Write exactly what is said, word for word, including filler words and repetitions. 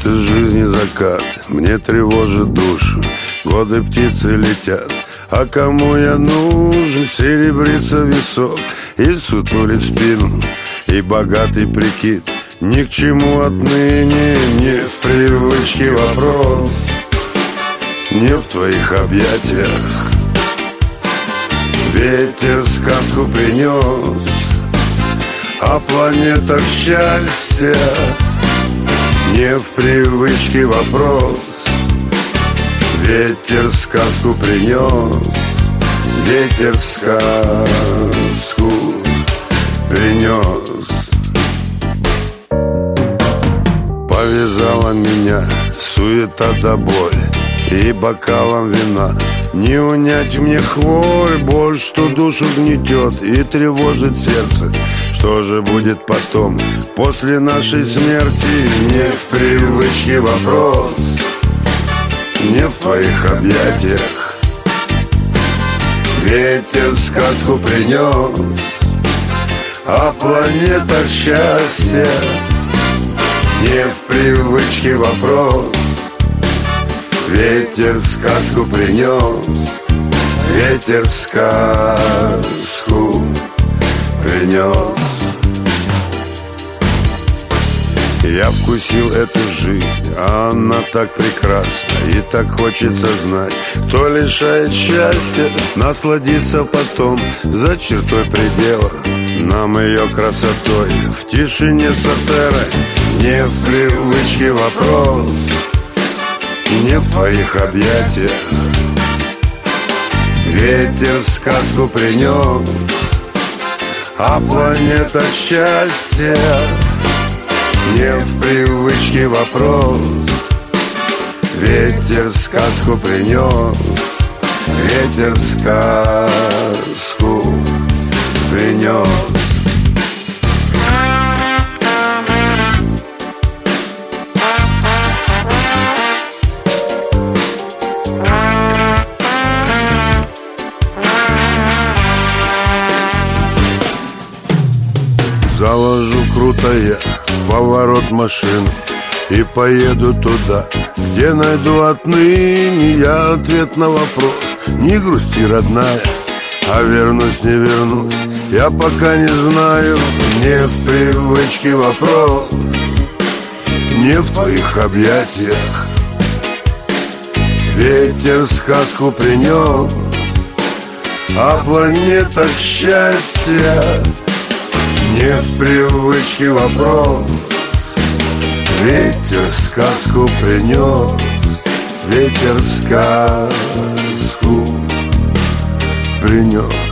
из жизни закат мне тревожит душу. Годы птицы летят, а кому я нужен? Серебрится висок и сутулит спину, и богатый прикид ни к чему отныне. Не в привычке вопрос, не в твоих объятиях. Ветер сказку принес о планетах счастья. Не в привычке вопрос, ветер сказку принес. Ветер сказку принес. Повязала меня суета да боль, и бокалом вина не унять мне хворь. Боль, что душу гнетет и тревожит сердце. Что же будет потом, после нашей смерти? Не в привычке вопрос, не в твоих объятиях. Ветер сказку принес о планетах счастья. Не в привычке вопрос, ветер сказку принес. Ветер сказку принес. Я вкусил эту жизнь, а она так прекрасна. И так хочется знать, кто лишает счастья, насладиться потом за чертой предела нам ее красотой. В тишине сатеры, не в привычке вопрос, не в твоих объятиях. Ветер сказку принес о планетах счастья. Не в привычке вопрос, ветер сказку принес. Ветер сказку принес. Заложу круто я поворот машины и поеду туда, где найду отныне я ответ на вопрос. Не грусти, родная, а вернусь, не вернусь, я пока не знаю. Не в привычке вопрос, не в твоих объятиях. Ветер сказку принес о планетах счастья. Не в привычке вопрос, ветер сказку принес. Ветер сказку принес.